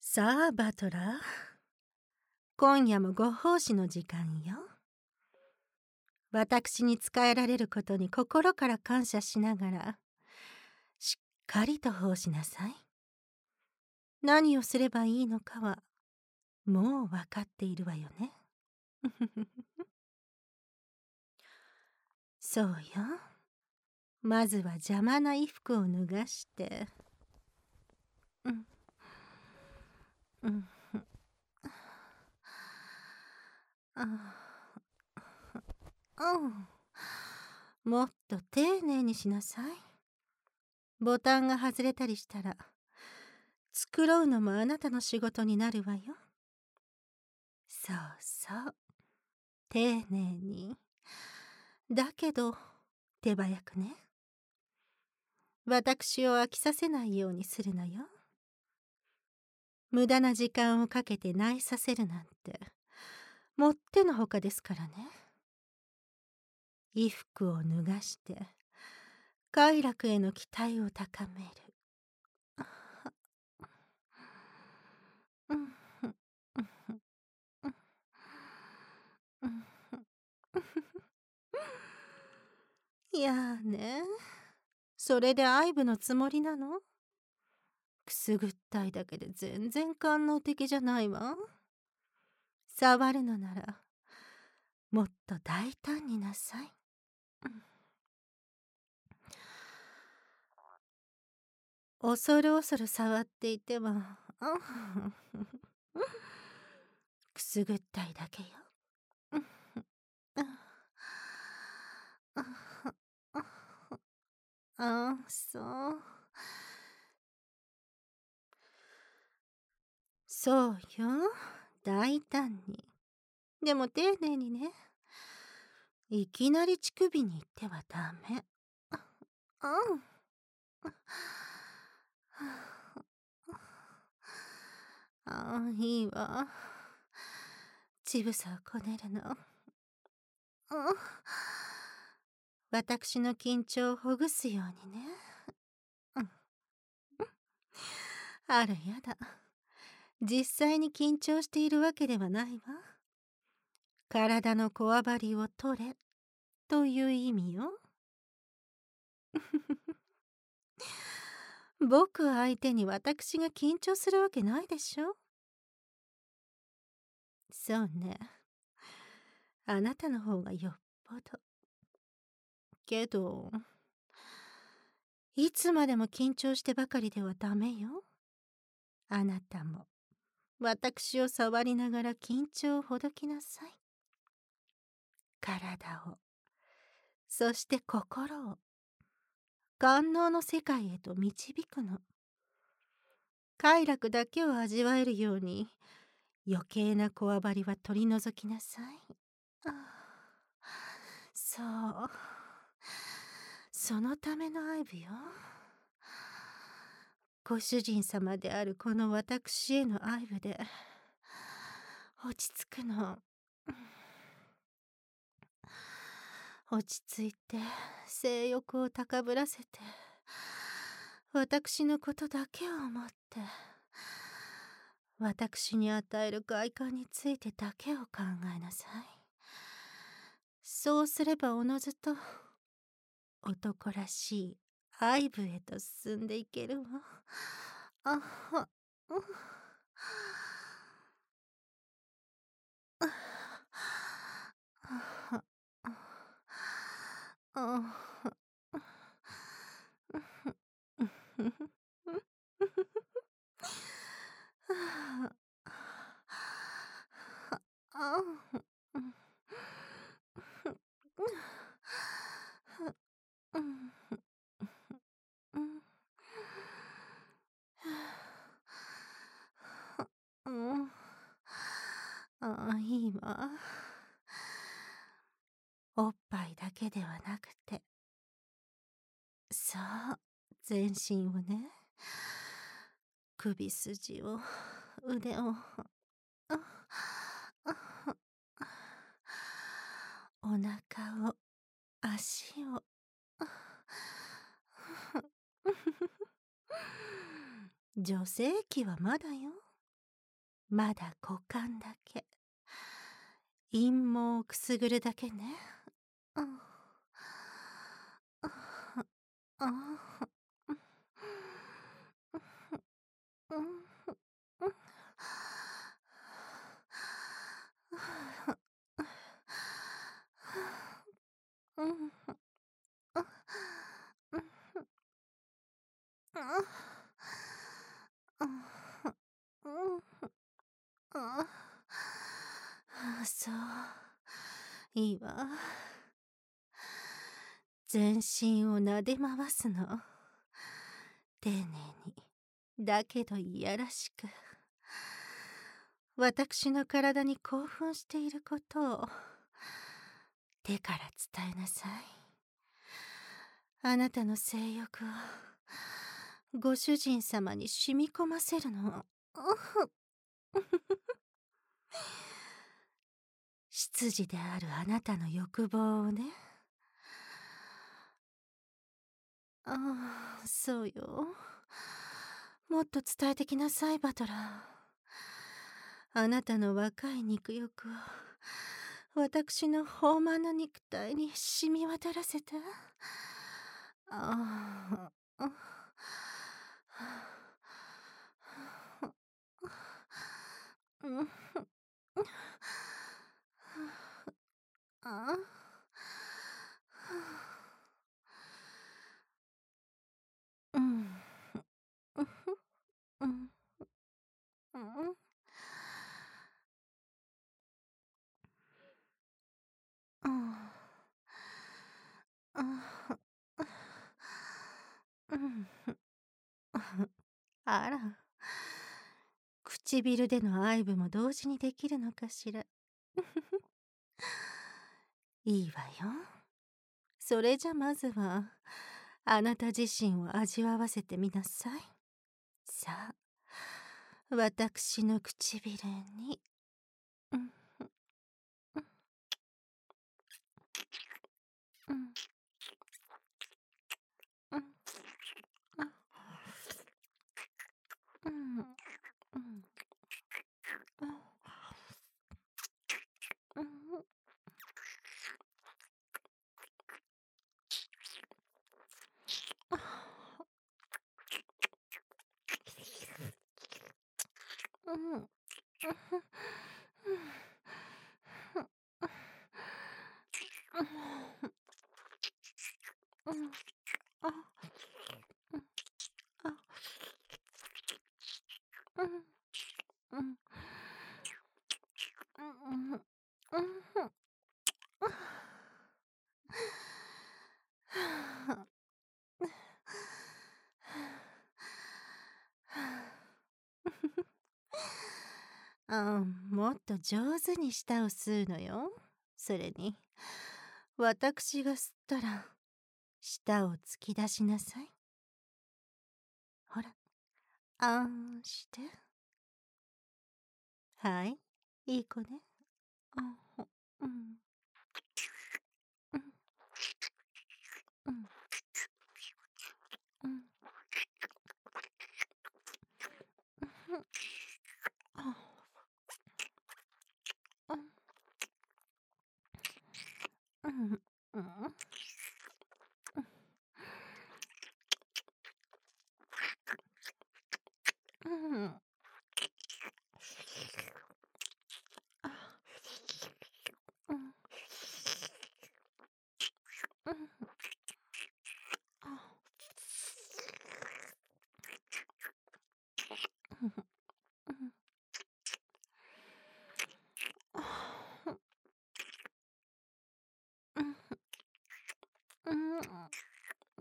さあ、バトラー。今夜もご奉仕の時間よ。私に仕えられることに心から感謝しながら、しっかりと奉しなさい。何をすればいいのかは、もう分かっているわよね。そうよ。まずは邪魔な衣服を脱がして。もっと丁寧にしなさい。ボタンが外れたりしたら、繕うのもあなたの仕事になるわよ。そうそう。丁寧に。だけど、手早くね。私を飽きさせないようにするのよ。無駄な時間をかけて萎えさせるなんて、もってのほかですからね。衣服を脱がして、快楽への期待を高める。いやーね。それで愛撫のつもりなの？くすぐったいだけで全然官能的じゃないわ。触るのなら、もっと大胆になさい。恐る恐る触っていては、くすぐったいだけよ。ああ、そう。そうよ。大胆に。でも丁寧にね。いきなり乳首に行ってはダメ。ああ、いいわ。乳房をこねるの。私の緊張をほぐすようにね。あらやだ。実際に緊張しているわけではないわ。体のこわばりを取れという意味よ。僕相手に私が緊張するわけないでしょ。そうね。あなたの方がよっぽど。けど、いつまでも緊張してばかりではダメよ。あなたも私を触りながら緊張をほどきなさい。体を、そして心を、官能の世界へと導くの。快楽だけを味わえるように、余計なこわばりは取り除きなさい。そう。そのための愛撫よ。ご主人様であるこの私への愛撫で、落ち着くの。落ち着いて、性欲を高ぶらせて、私のことだけを思って、私に与える快感についてだけを考えなさい。そうすればおのずと、男らしい愛撫へと進んでいけるわ。あは、ああ、いいわ。おっぱいだけではなくて、そう、全身をね、首筋を、腕を、お腹を、足を、女性器はまだよ。 まだ股間だけ。陰毛をくすぐるだけね。うん。ああ。うん。うん。うん。そう。いいわ。全身を撫で回すの。丁寧に。だけどいやらしく。私の体に興奮していることを手から伝えなさい。あなたの性欲をご主人様に染み込ませるの。執事であるあなたの欲望をね。ああ、そうよ。もっと伝えてきなさい、バトラー。あなたの若い肉欲を私の豊満な肉体に染み渡らせて。ああ。あうん。うん。うん。うん。うん。あら。唇での愛撫も同時にできるのかしら。いいわよ。それじゃまずは、あなた自身を味わわせてみなさい。さあ、私の唇に。うん。うん。うん。うん。うん。うん。うん。うん。うん。あ、あ、うん。うん。うん。うん。もっと上手に舌を吸うのよ。それに、私が吸ったら、舌を突き出しなさい。ほら、あんして。はい、いい子ね。あうん、うん、うん、うん、あ、うん、うん、うん、うん、あ、うん、うん、あ、うん、うん、あ、うん、うん、うん、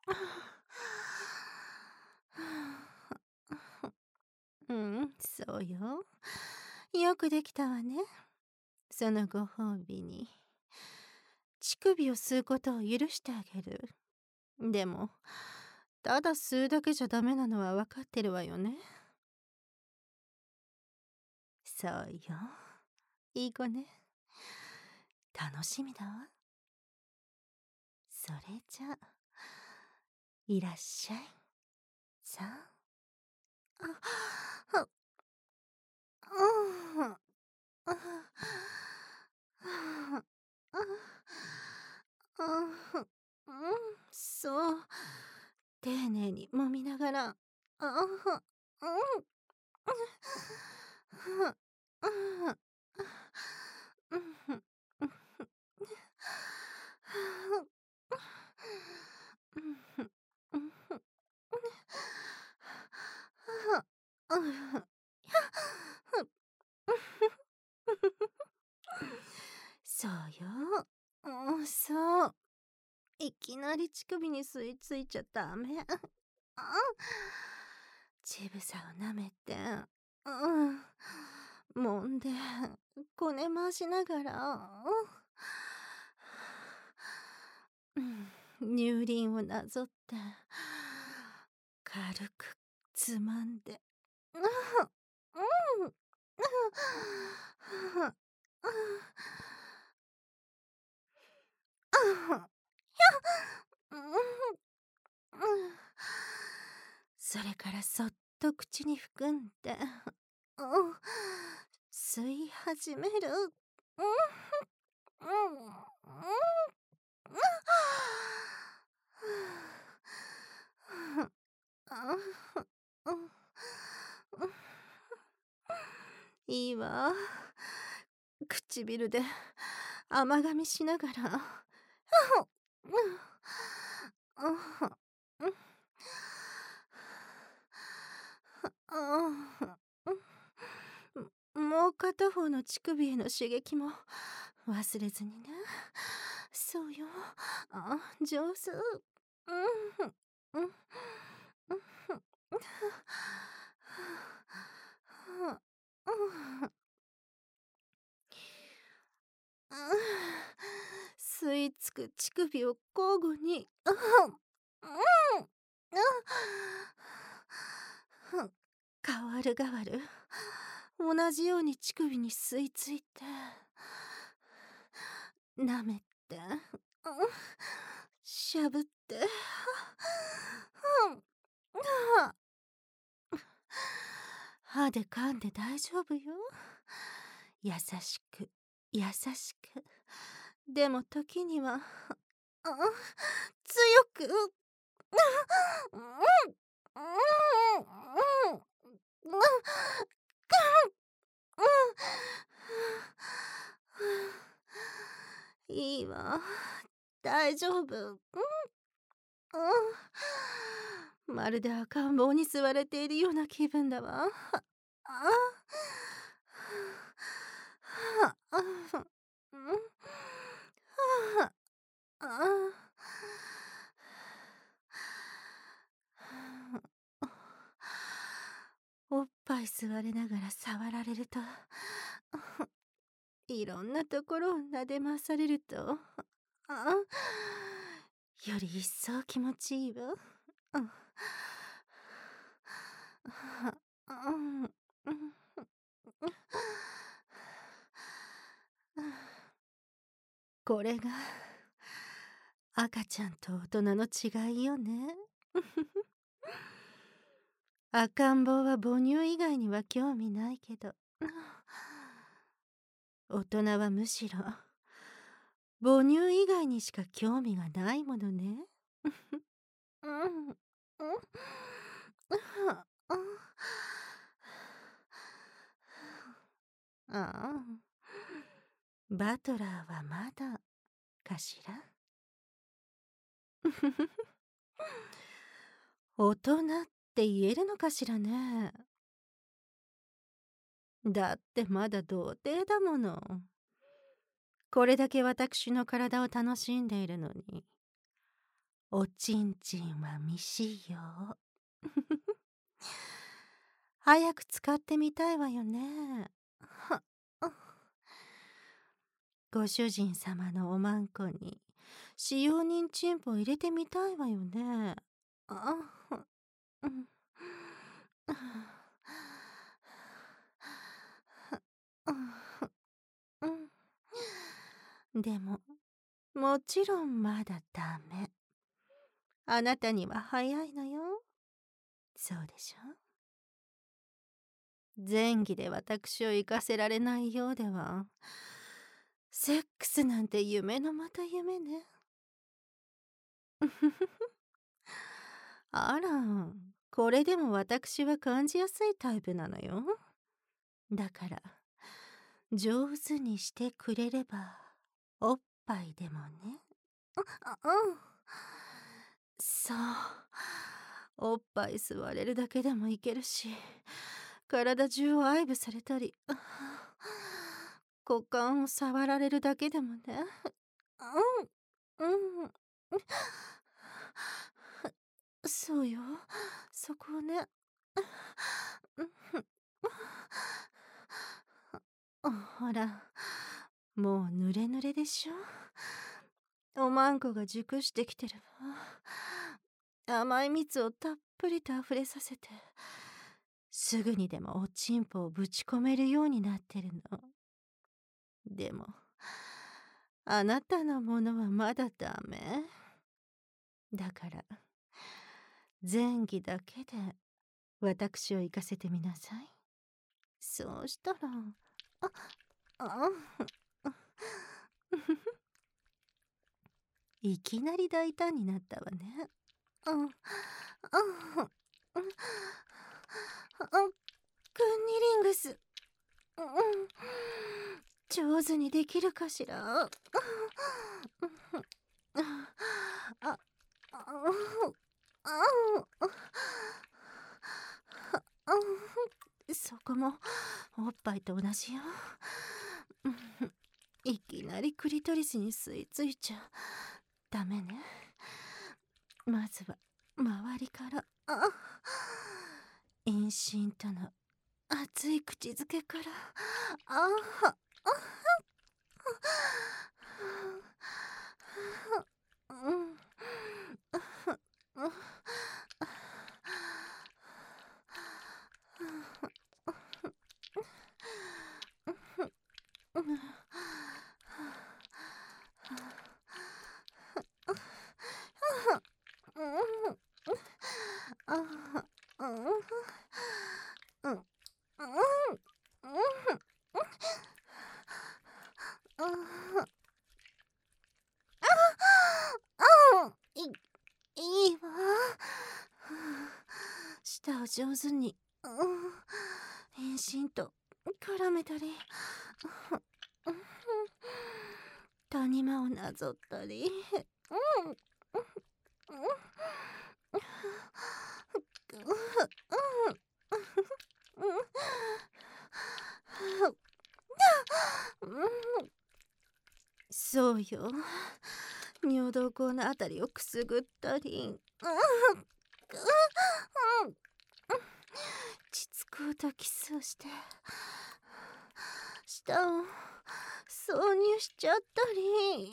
うん、そうよ。よくできたわね。そのご褒美に。乳首を吸うことを許してあげる。でも、ただ吸うだけじゃダメなのは分かってるわよね。そうよ。いい子ね。楽しみだわ。それじゃ、いらっしゃい。さあ。あ、 そうよ。そう。いきなり乳首に吸い付いちゃダメ。乳房を舐めて、揉んで、こね回しながら、乳輪をなぞって、軽くつまんで、それからそっと口に含んで、吸い始める。いいわ。唇で甘噛みしながら。もう片方の乳首への刺激も忘れずにね。そうよ。上手。吸い付く乳首を交互に。変わる変わる。同じように乳首に吸い付いて、舐めて、しゃぶって、歯で噛んで大丈夫よ。優しく、優しく。でも時には、強く。いいわ。大丈夫。まるで赤ん坊に吸われているような気分だわ。おっぱい吸われながら触られると、いろんなところを撫で回されると、より一層気持ちいいわ。これが赤ちゃんと大人の違いよね。赤ん坊は母乳以外には興味ないけど、大人はむしろ母乳以外にしか興味がないものね。バトラーはまだかしら。大人って言えるのかしらね。だってまだ童貞だもの。これだけ私の体を楽しんでいるのに、おちんちんは未使用。早く使ってみたいわよね。ご主人様のおまんこに使用人チンポ入れてみたいわよね。でも、もちろんまだダメ。あなたには早いのよ。そうでしょ？前儀で私を行かせられないようでは、セックスなんて夢のまた夢ね。あら、 これでも私は感じやすいタイプなのよ。だから上手にしてくれればおっぱいでもね。うん。そう。おっぱい吸われるだけでもいけるし、体中を愛撫されたり、股間を触られるだけでもね。うん。うん。そうよ。そこをね。ほら、もう濡れ濡れでしょ。おまんこが熟してきてるわ。甘い蜜をたっぷりとあふれさせて、すぐにでもおちんぽをぶち込めるようになってるの。でも、あなたのものはまだダメ。だから、前儀だけで私を行かせてみなさい。そうしたら、いきなり大胆になったわね。クンニリングス。上手にできるかしら。そこもおっぱいと同じよ。いきなりクリトリスに吸い付いちゃダメね。まずは周りから。陰唇との熱い口づけから。いいわ。舌を上手に遠心と絡めたり、谷間をなぞったり。そうよ。尿道口のあたりをくすぐったり。膣口とキスをして舌を挿入しちゃったり。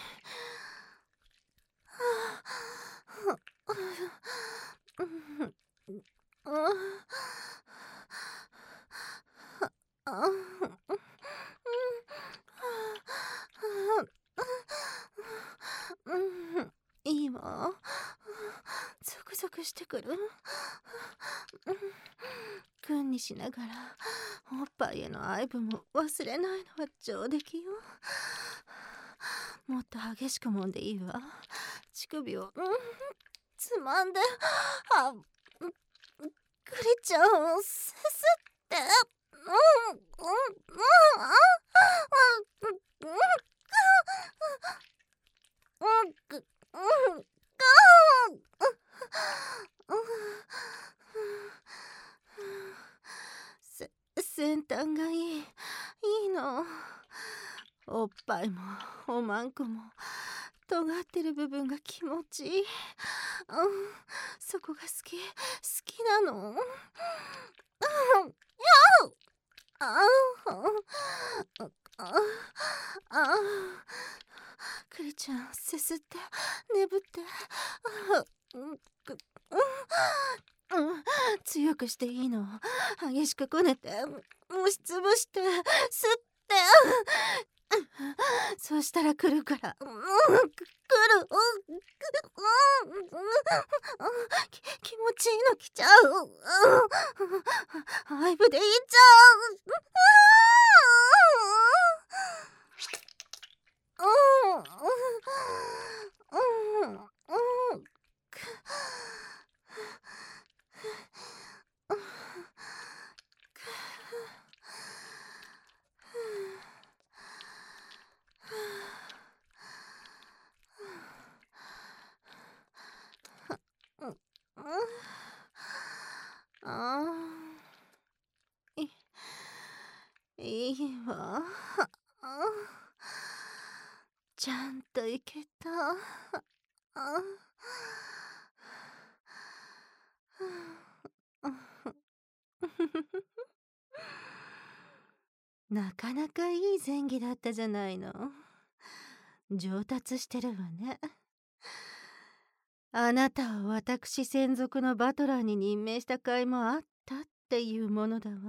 いいわ。ゾクゾクしてくる。くんにしながらおっぱいへの愛撫も忘れないのは上出来よ。もっと激しくもんでいいわ。乳首をつまんで、クリちゃんをすすって。先端がいいの。おっぱいもおまんこも尖ってる部分が気持ちいい。そこが好きなの。クリちゃん、せすって眠って。強くしていいの。激しくこねて押しつぶして吸って。そうしたら来るから。来る。気持ちいいの来ちゃう。愛撫でいっちゃう。 いいわ。ちゃんといけた。なかなかいい前戯だったじゃないの。上達してるわね。あなたを私専属のバトラーに任命した甲斐もあったっていうものだわ。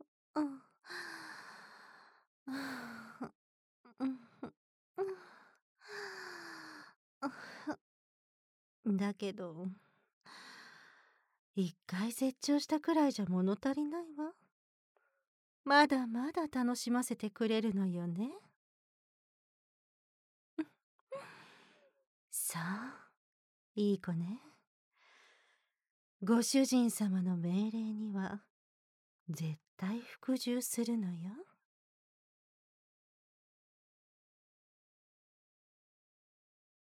だけど、一回絶頂したくらいじゃ物足りないわ。まだまだ楽しませてくれるのよね。さあ、いい子ね。ご主人様の命令には絶対服従するのよ。